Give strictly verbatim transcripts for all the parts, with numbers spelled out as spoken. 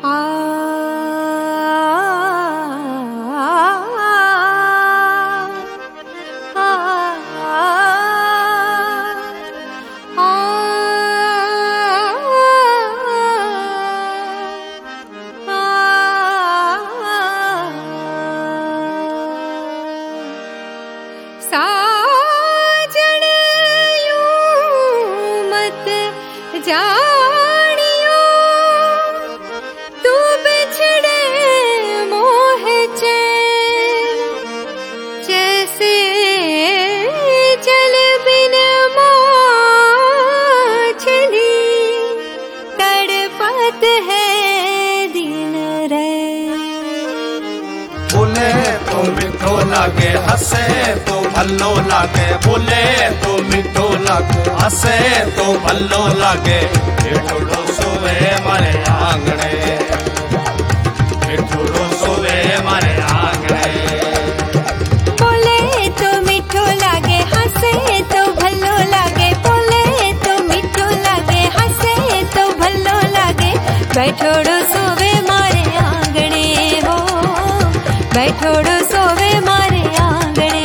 साजन यूं मत जानियो, तू बिछड़े मोह चैन, जैसे जल बिन मछली तड़पत है दिन रात। बोले तो मिठो लागे, हंसे तो भल्लो लागे, बोले तो मिठो लागे, हंसे तो भल्लो लागे। मिठुड़ो सोवे मारे आंगणे, मिठुड़ो सोवे मारे आंगणे। बोले तो मिठो लागे, हंसे तो भल्लो लागे, बोले तो मिठो लागे, हंसे तो भल्लो लागे। बैठोड़ो सोवे मारे आंगणे हो, बैठोड़ो सोवे मारे आंगणे।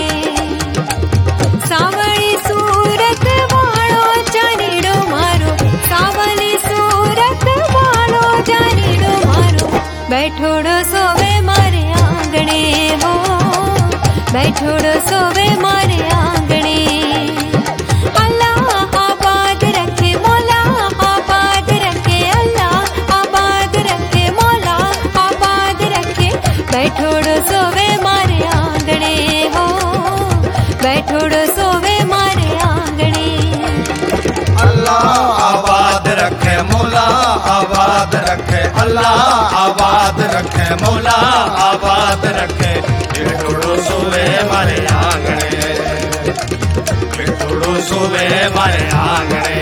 सावली सूरत वाळो जानीड़ो मारो, सावली सूरत वाळो जानीड़ो मारो। बैठोड़ो सोवे मारे आंगणे हो, बैठोड़ो सोवे मारे आंगणे। अल्लाह आबाद रखे, मौला आबाद रखे, अल्लाह आबाद रखे, मौला आबाद रखे। बैठोड़ो सोवे मारे आंगणे हो, बैठोड़ो सोवे मारे आंगणे। अल्लाह आबाद रखे, मौला आबाद रखे, अल्लाह आबाद रखे, मौला आबाद रखे। मिठुड़ो सोवे मारे आंगणे, मिठुड़ो सोवे मारे आंगणे।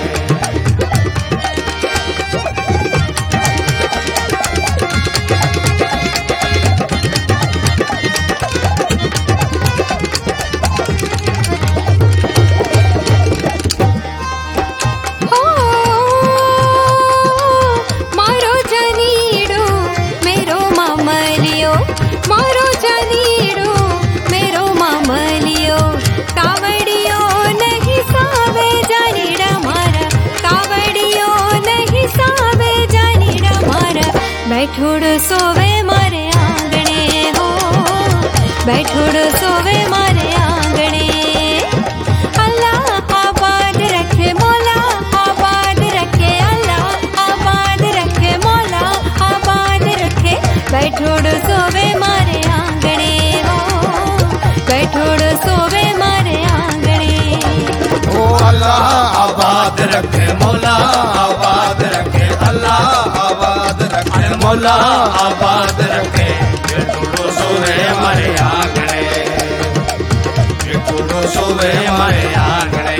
मारो जानीड़ो मेरो मामलियो, कावड़ियो नहीं सावे जानीड़ा मारा, कावड़ियो नहीं सावे जानीड़ा मारा। बैठोड़ो सोवे मारे आंगणे हो, बैठोड़ो सोवे मारे आंगणे। अल्लाह आबाद रखे, मौला आबाद रखे, अल्लाह आबाद रखे, मौला आबाद रखे। बैठोड़ो सोवे मारे आंगणे हो, बैठोड़ो सोवे मारे आंगणे। ओ अल्लाह आबाद रखे, मौला आबाद रखे, अल्लाह आबाद रखे, मौला आबाद रखे। मिठुड़ो सोवे मारे आंगणे, मिठुड़ो सोवे मारे आंगणे।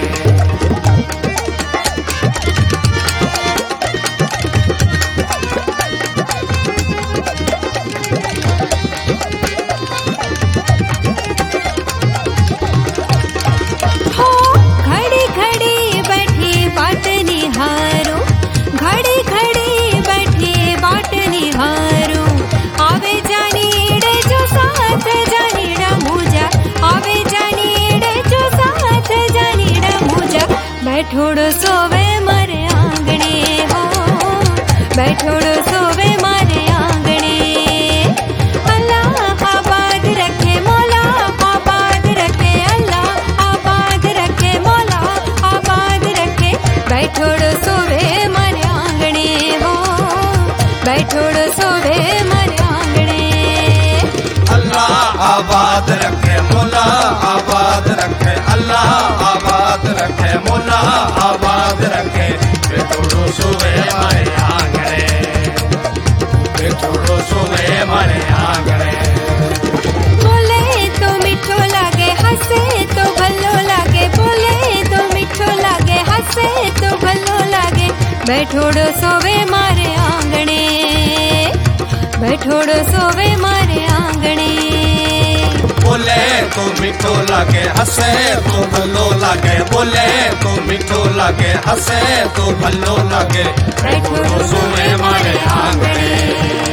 घड़ी घड़ी बैठी बाट निहारो, आवे जानीड़े जो साथ जानीड़ा मुझा, आवे जानीड़े जो साथ जानीड़ा मुझा। बैठोड़ो सोवे मारे आंगणे हो, बैठोड़ो सोवे मारे आंगणे। अल्लाह आबाद रखे, मौला आबाद रखे, अल्लाह आबाद रखे, मौला आबाद रखे। बैठोड़ो सोवे मारे आंगणे हो, बैठोड़ो सोवे मारे आंगणे। अल्लाह आबाद रखे, मौला आबाद रखे, अल्लाह आबाद रखे, मौला आबाद रखे। बैठोड़ो सोवे मारे आंगणे, बैठोड़ो सोवे मारे आंगणे। बोले तो मिठो लागे, हंसे तो भल्लो लागे, बोले तो मिठो लागे, हंसे तो भल्लो लागे। बैठोड़ो सोवे मारे आंगणे, बैठोड़ो सोवे मारे आंगणे। बोले तो मीठो लागे हसे तो भलो लागे बोले तो मीठो लागे हसे तो भलो लागे बैठो सोए मारे आंगणे।